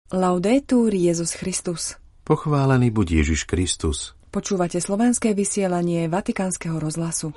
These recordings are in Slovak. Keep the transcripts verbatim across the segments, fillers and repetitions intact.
Laudetur Jesus Christus. Pochválený buď Ježiš Kristus. Počúvate slovenské vysielanie Vatikánskeho rozhlasu.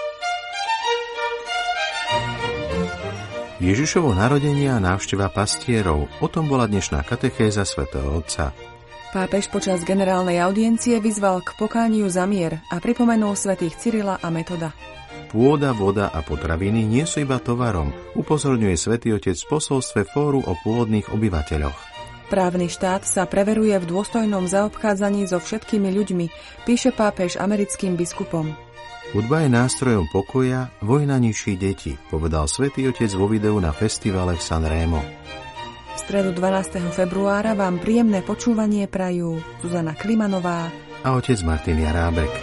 Ježišovo narodenie a návšteva pastierov. O tom bola dnešná katechéza svätého Otca. Pápež počas generálnej audiencie vyzval k pokániu za mier a pripomenul svätých Cyrila a Metoda. Pôda, voda a potraviny nie sú iba tovarom, upozorňuje svätý Otec v posolstve Fóru o pôvodných obyvateľoch. Právny štát sa preveruje v dôstojnom zaobchádzaní so všetkými ľuďmi, píše pápež americkým biskupom. Hudba je nástrojom pokoja, vojna ničí deti, povedal svätý Otec vo videu na festivale v Sanremo. V stredu dvanásteho februára vám príjemné počúvanie prajú Zuzana Klimanová a otec Martin Jarábek.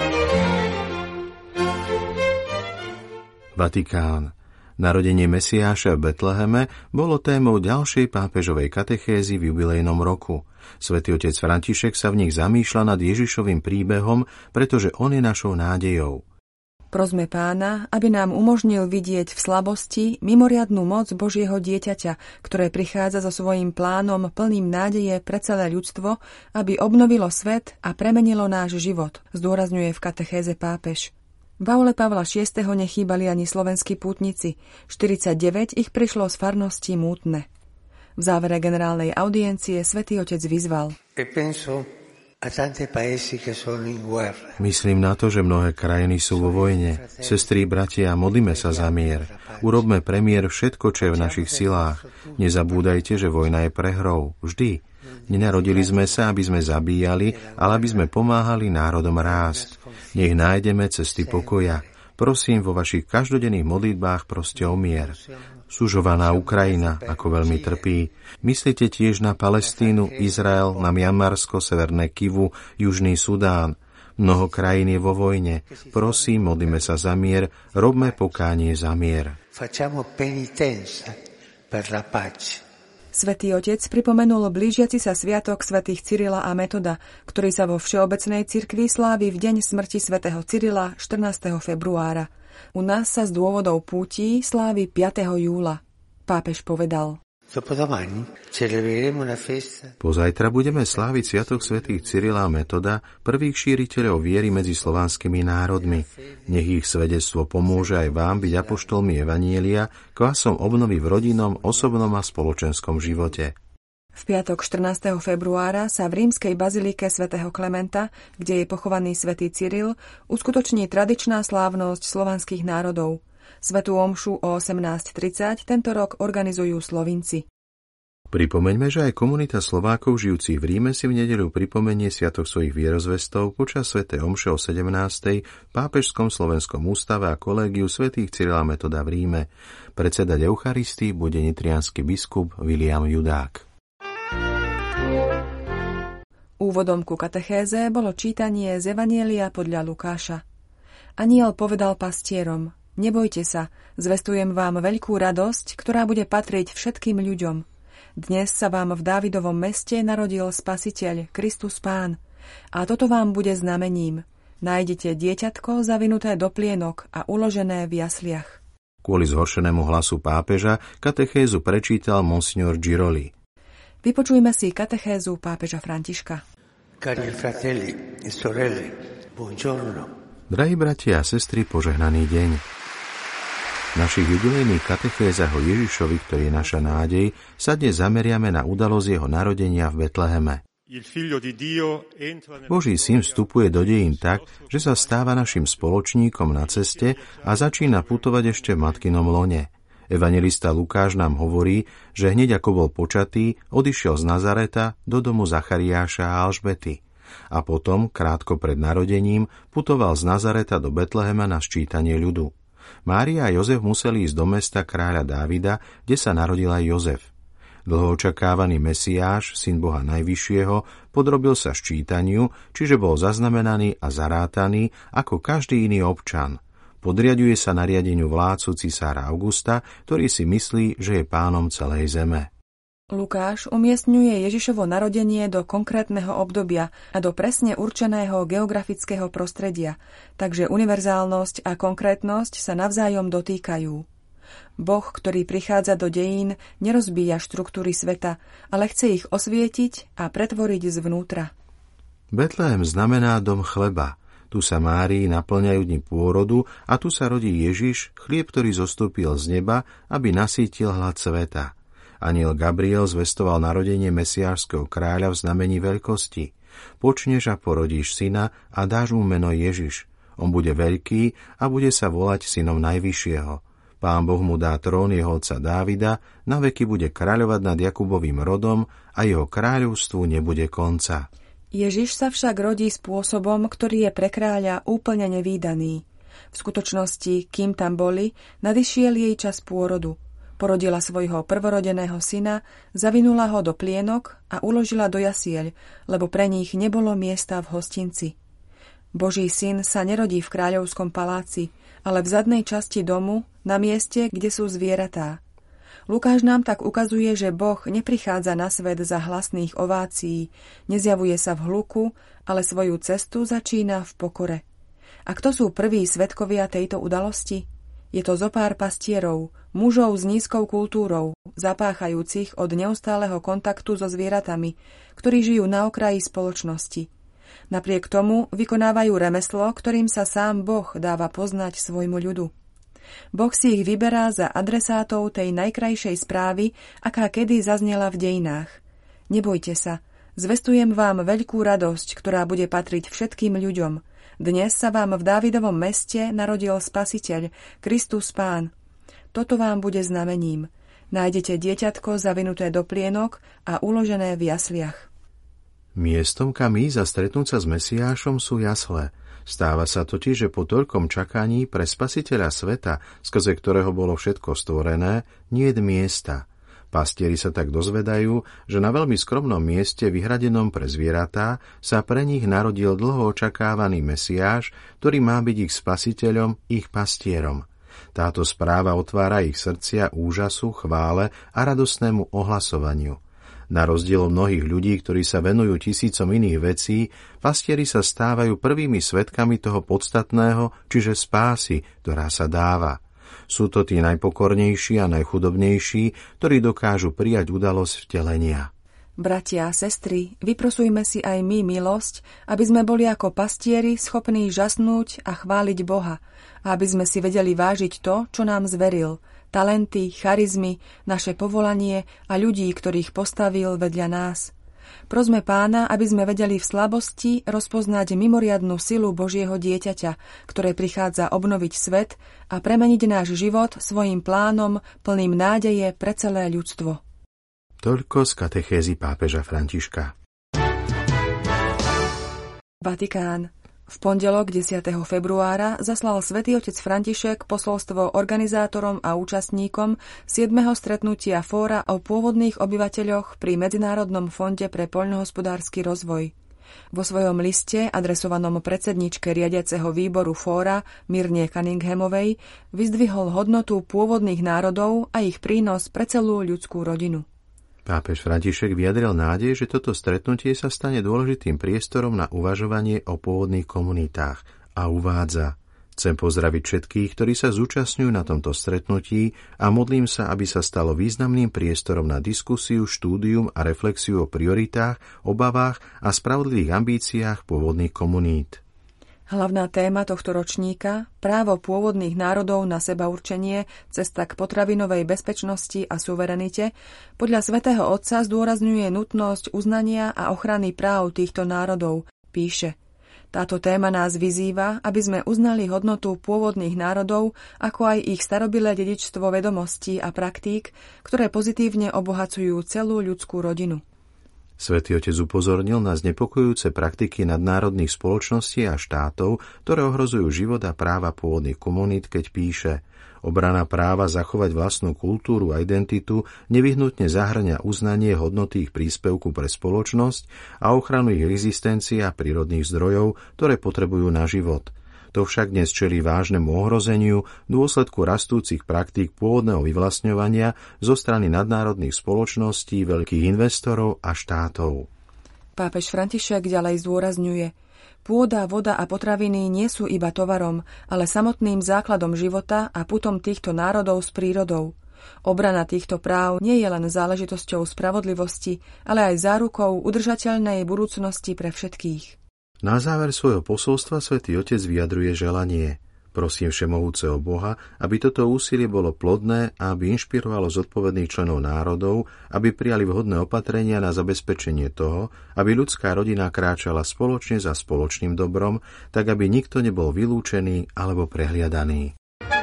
Vatikán. Narodenie Mesiáša v Betleheme bolo témou ďalšej pápežovej katechézy v jubilejnom roku. Svätý otec František sa v nich zamýšľa nad Ježišovým príbehom, pretože on je našou nádejou. Prosme Pána, aby nám umožnil vidieť v slabosti mimoriadnu moc Božieho dieťaťa, ktoré prichádza so svojím plánom plným nádeje pre celé ľudstvo, aby obnovilo svet a premenilo náš život, zdôrazňuje v katechéze pápež. V aule Pavla šiesteho nechýbali ani slovenskí pútnici, štyridsaťdeväť ich prišlo z farnosti Mútne. V závere generálnej audiencie svätý Otec vyzval. Myslím na to, že mnohé krajiny sú vo vojne. Sestry, bratia, modlime sa za mier. Urobme pre mier všetko, čo je v našich silách. Nezabúdajte, že vojna je prehrou. Vždy. Nenarodili sme sa, aby sme zabíjali, ale aby sme pomáhali národom rásť. Nech nájdeme cesty pokoja. Prosím, vo vašich každodenných modlitbách proste o mier. Sužovaná Ukrajina, ako veľmi trpí. Myslíte tiež na Palestínu, Izrael, na Mianmarsko, Severné Kivu, Južný Sudán. Mnoho krajín je vo vojne. Prosím, modlíme sa za mier, robme pokánie za mier. Svätý Otec pripomenul blížiaci sa sviatok svätých Cyrila a Metoda, ktorý sa vo Všeobecnej cirkvi slávi v deň smrti svätého Cyrila štrnásteho februára. U nás sa z dôvodov pútí slávi piateho júla. Pápež povedal. Pozajtra budeme sláviť sviatok svätých Cyrila a Metoda, prvých šíriteľov viery medzi slovanskými národmi. Nech ich svedectvo pomôže aj vám byť apoštolmi evanjelia, kvasom obnovy v rodinnom, osobnom a spoločenskom živote. V piatok štrnásteho februára sa v rímskej bazilike svätého Klementa, kde je pochovaný svätý Cyril, uskutoční tradičná slávnosť slovanských národov. Svätú omšu o osemnásť tridsať tento rok organizujú Slovinci. Pripomeňme, že aj komunita Slovákov žijúcich v Ríme si v nedeľu pripomenie sviatok svojich vierozvestov počas svätej omše o sedemnástej v Pápežskom slovenskom ústave a kolégiu svätých Cyrila a Metoda v Ríme. Predsedať Eucharistii bude nitriansky biskup William Judák. Úvodom ku katechéze bolo čítanie z Evanjelia podľa Lukáša. Anjel povedal pastierom: Nebojte sa, zvestujem vám veľkú radosť, ktorá bude patriť všetkým ľuďom. Dnes sa vám v Dávidovom meste narodil Spasiteľ, Kristus Pán. A toto vám bude znamením. Nájdete dieťatko zavinuté do plienok a uložené v jasliach. Kvôli zhoršenému hlasu pápeža katechézu prečítal monsignor Giroli. Vypočujme si katechézu pápeža Františka. Cari fratelli e sorelle, buongiorno. Drahí bratia a sestry, požehnaný deň. V našich jubilejných katechézach o Ježišovi, ktorý je naša nádej, sa dnes zameriame na udalosť jeho narodenia v Betleheme. Boží syn vstupuje do dejín tak, že sa stáva našim spoločníkom na ceste a začína putovať ešte v matkinom lone. Evanjelista Lukáš nám hovorí, že hneď ako bol počatý, odišiel z Nazareta do domu Zachariáša a Alžbety. A potom, krátko pred narodením, putoval z Nazareta do Betlehema na sčítanie ľudu. Mária a Jozef museli ísť do mesta kráľa Dávida, kde sa narodil aj Jozef. Dlho očakávaný Mesiáš, syn Boha Najvyššieho, podrobil sa sčítaniu, čiže bol zaznamenaný a zarátaný ako každý iný občan. Podriaďuje sa nariadeniu vládcu cisára Augusta, ktorý si myslí, že je pánom celej zeme. Lukáš umiestňuje Ježišovo narodenie do konkrétneho obdobia a do presne určeného geografického prostredia, takže univerzálnosť a konkrétnosť sa navzájom dotýkajú. Boh, ktorý prichádza do dejín, nerozbíja štruktúry sveta, ale chce ich osvietiť a pretvoriť zvnútra. Betlehem znamená dom chleba. Tu sa Márii naplňajú dni pôrodu a tu sa rodí Ježiš, chlieb, ktorý zostúpil z neba, aby nasýtil hlad sveta. Anjel Gabriel zvestoval narodenie mesiášskeho kráľa v znamení veľkosti. Počneš a porodíš syna a dáš mu meno Ježiš. On bude veľký a bude sa volať synom Najvyššieho. Pán Boh mu dá trón jeho otca Dávida, na veky bude kráľovať nad Jakubovým rodom a jeho kráľovstvu nebude konca. Ježiš sa však rodí spôsobom, ktorý je pre kráľa úplne nevídaný. V skutočnosti, kým tam boli, nadišiel jej čas pôrodu. Porodila svojho prvorodeného syna, zavinula ho do plienok a uložila do jasieľ, lebo pre nich nebolo miesta v hostinci. Boží syn sa nerodí v kráľovskom paláci, ale v zadnej časti domu, na mieste, kde sú zvieratá. Lukáš nám tak ukazuje, že Boh neprichádza na svet za hlasných ovácií, nezjavuje sa v hluku, ale svoju cestu začína v pokore. A kto sú prví svedkovia tejto udalosti? Je to zopár pastierov, mužov s nízkou kultúrou, zapáchajúcich od neustáleho kontaktu so zvieratami, ktorí žijú na okraji spoločnosti. Napriek tomu vykonávajú remeslo, ktorým sa sám Boh dáva poznať svojmu ľudu. Boh si ich vyberá za adresátov tej najkrajšej správy, aká kedy zaznela v dejinách. Nebojte sa, zvestujem vám veľkú radosť, ktorá bude patriť všetkým ľuďom. Dnes sa vám v Dávidovom meste narodil Spasiteľ, Kristus Pán. Toto vám bude znamením. Nájdete dieťatko zavinuté do plienok a uložené v jasliach. Miestom, kam ísť a stretnúť sa s Mesiášom, sú jasle. Stáva sa totiž, že po toľkom čakaní pre Spasiteľa sveta, skrze ktorého bolo všetko stvorené, niet miesta. Pastieri sa tak dozvedajú, že na veľmi skromnom mieste vyhradenom pre zvieratá sa pre nich narodil dlho očakávaný Mesiáš, ktorý má byť ich spasiteľom, ich pastierom. Táto správa otvára ich srdcia úžasu, chvále a radostnému ohlasovaniu. Na rozdiel od mnohých ľudí, ktorí sa venujú tisícom iných vecí, pastieri sa stávajú prvými svedkami toho podstatného, čiže spásy, ktorá sa dáva. Sú to tí najpokornejší a najchudobnejší, ktorí dokážu prijať udalosť vtelenia. Bratia a sestry, vyprosujme si aj my milosť, aby sme boli ako pastieri schopní žasnúť a chváliť Boha, a aby sme si vedeli vážiť to, čo nám zveril, talenty, charizmy, naše povolanie a ľudí, ktorých postavil vedľa nás. Prosme Pána, aby sme vedeli v slabosti rozpoznať mimoriadnu silu Božieho dieťaťa, ktoré prichádza obnoviť svet a premeniť náš život svojím plánom plným nádeje pre celé ľudstvo. Toľko z katechézy pápeža Františka. Vatikán. V pondelok desiateho februára zaslal svätý otec František posolstvo organizátorom a účastníkom siedmeho stretnutia fóra o pôvodných obyvateľoch pri Medzinárodnom fonde pre poľnohospodársky rozvoj. Vo svojom liste, adresovanom predsedničke riadiaceho výboru fóra Mirne Cunninghamovej, vyzdvihol hodnotu pôvodných národov a ich prínos pre celú ľudskú rodinu. Pápež František vyjadril nádej, že toto stretnutie sa stane dôležitým priestorom na uvažovanie o pôvodných komunitách a uvádza: Chcem pozdraviť všetkých, ktorí sa zúčastňujú na tomto stretnutí a modlím sa, aby sa stalo významným priestorom na diskusiu, štúdium a reflexiu o prioritách, obavách a spravodlivých ambíciách pôvodných komunít. Hlavná téma tohto ročníka, právo pôvodných národov na sebaurčenie, cesta k potravinovej bezpečnosti a suverenite, podľa svätého Otca zdôrazňuje nutnosť uznania a ochrany práv týchto národov, píše. Táto téma nás vyzýva, aby sme uznali hodnotu pôvodných národov, ako aj ich starobilé dedičstvo vedomostí a praktík, ktoré pozitívne obohacujú celú ľudskú rodinu. Svätý Otec upozornil na znepokojujúce praktiky nadnárodných spoločností a štátov, ktoré ohrozujú život a práva pôvodných komunít, keď píše: Obrana práva zachovať vlastnú kultúru a identitu nevyhnutne zahŕňa uznanie hodnoty ich príspevku pre spoločnosť a ochranu ich existencie a prírodných zdrojov, ktoré potrebujú na život. To však dnes čelí vážnemu ohrozeniu v dôsledku rastúcich praktík pôvodného vyvlastňovania zo strany nadnárodných spoločností, veľkých investorov a štátov. Pápež František ďalej zdôrazňuje: Pôda, voda a potraviny nie sú iba tovarom, ale samotným základom života a putom týchto národov s prírodou. Obrana týchto práv nie je len záležitosťou spravodlivosti, ale aj zárukou udržateľnej budúcnosti pre všetkých. Na záver svojho posolstva Svätý Otec vyjadruje želanie. Prosím všemohúceho Boha, aby toto úsilie bolo plodné a aby inšpirovalo zodpovedných členov národov, aby prijali vhodné opatrenia na zabezpečenie toho, aby ľudská rodina kráčala spoločne za spoločným dobrom, tak aby nikto nebol vylúčený alebo prehliadaný.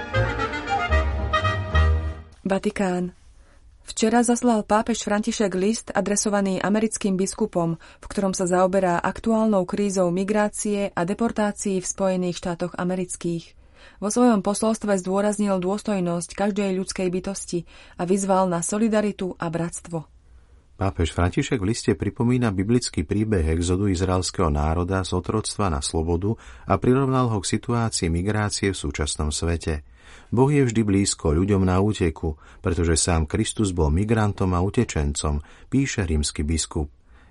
Vatikán. Včera zaslal pápež František list adresovaný americkým biskupom, v ktorom sa zaoberá aktuálnou krízou migrácie a deportácií v Spojených štátoch amerických. Vo svojom posolstve zdôraznil dôstojnosť každej ľudskej bytosti a vyzval na solidaritu a bratstvo. Pápež František v liste pripomína biblický príbeh exodu izraelského národa z otroctva na slobodu a prirovnal ho k situácii migrácie v súčasnom svete. Boh je vždy blízko ľuďom na úteku, pretože sám Kristus bol migrantom a utečencom, píše rímsky biskup.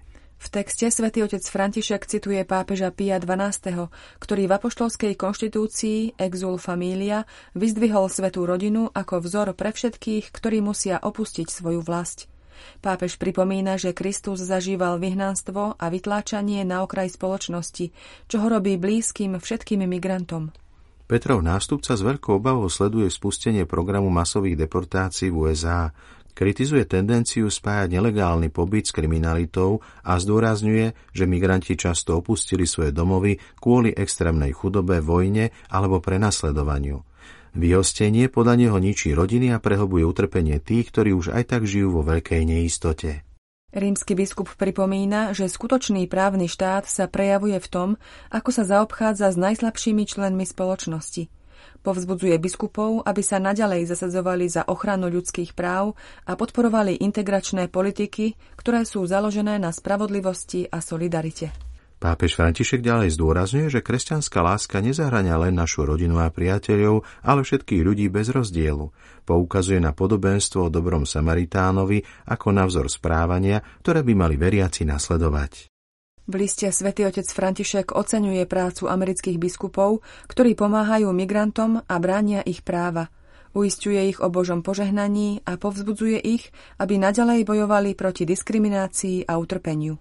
V texte svätý otec František cituje pápeža Pia dvanásteho, ktorý v apoštolskej konštitúcii Exul Familia vyzdvihol svätú rodinu ako vzor pre všetkých, ktorí musia opustiť svoju vlasť. Pápež pripomína, že Kristus zažíval vyhnanstvo a vytláčanie na okraj spoločnosti, čo ho robí blízkym všetkým migrantom. Petrov nástupca s veľkou obavou sleduje spustenie programu masových deportácií v ú es á. Kritizuje tendenciu spájať nelegálny pobyt s kriminalitou a zdôrazňuje, že migranti často opustili svoje domovy kvôli extrémnej chudobe, vojne alebo prenasledovaniu. Vyhostenie podľa neho ničí rodiny a prehlbuje utrpenie tých, ktorí už aj tak žijú vo veľkej neistote. Rímsky biskup pripomína, že skutočný právny štát sa prejavuje v tom, ako sa zaobchádza s najslabšími členmi spoločnosti. Povzbudzuje biskupov, aby sa naďalej zasadzovali za ochranu ľudských práv a podporovali integračné politiky, ktoré sú založené na spravodlivosti a solidarite. Pápež František ďalej zdôrazňuje, že kresťanská láska nezahŕňa len našu rodinu a priateľov, ale všetkých ľudí bez rozdielu. Poukazuje na podobenstvo o dobrom Samaritánovi ako na vzor správania, ktoré by mali veriaci nasledovať. V liste svätý otec František oceňuje prácu amerických biskupov, ktorí pomáhajú migrantom a bránia ich práva. Uisťuje ich o Božom požehnaní a povzbudzuje ich, aby naďalej bojovali proti diskriminácii a utrpeniu.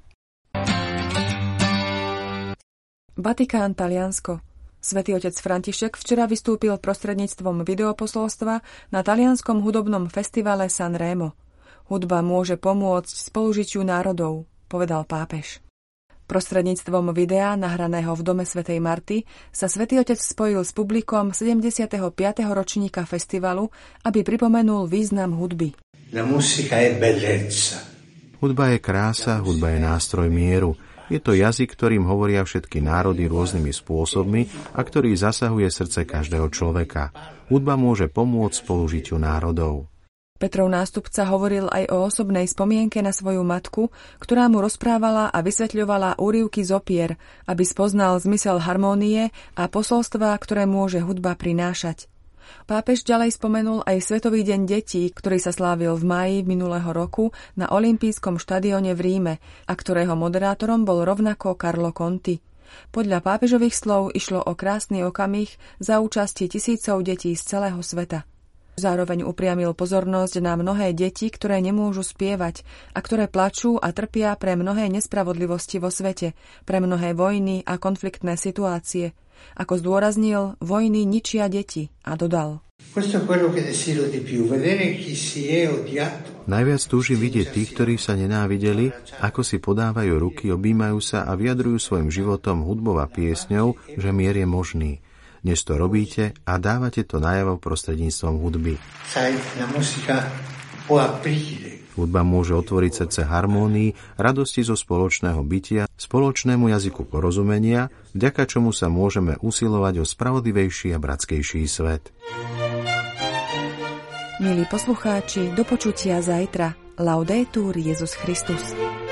Vatikán, Taliansko. Svätý otec František včera vystúpil prostredníctvom videoposolstva na talianskom hudobnom festivale Sanremo. Hudba môže pomôcť spolužitiu národov, povedal pápež. Prostredníctvom videa, nahraného v dome svätej Marty, sa svätý otec spojil s publikom sedemdesiateho piateho ročníka festivalu, aby pripomenul význam hudby. La musica è bellezza. Hudba je krása, hudba je nástroj mieru. Je to jazyk, ktorým hovoria všetky národy rôznymi spôsobmi a ktorý zasahuje srdce každého človeka. Hudba môže pomôcť spolužitiu národov. Petrov nástupca hovoril aj o osobnej spomienke na svoju matku, ktorá mu rozprávala a vysvetľovala úryvky z opier, aby spoznal zmysel harmónie a posolstva, ktoré môže hudba prinášať. Pápež ďalej spomenul aj Svetový deň detí, ktorý sa slávil v máji minulého roku na olympijskom štadióne v Ríme a ktorého moderátorom bol rovnako Carlo Conti. Podľa pápežových slov išlo o krásny okamih za účasti tisícov detí z celého sveta. Zároveň upriamil pozornosť na mnohé deti, ktoré nemôžu spievať a ktoré plačú a trpia pre mnohé nespravodlivosti vo svete, pre mnohé vojny a konfliktné situácie. Ako zdôraznil, vojny ničia deti a dodal. Najviac túžim vidieť tých, ktorí sa nenávideli, ako si podávajú ruky, objímajú sa a vyjadrujú svojim životom hudbou a piesňou, že mier je možný. Dnes to robíte a dávate to najavo prostredníctvom hudby. Hudba môže otvoriť srdce harmónii, radosti zo spoločného bytia, spoločnému jazyku porozumenia, vďaka čomu sa môžeme usilovať o spravodlivejší a bratskejší svet. Milí poslucháči, do počutia zajtra. Laudetur Jesus Christus.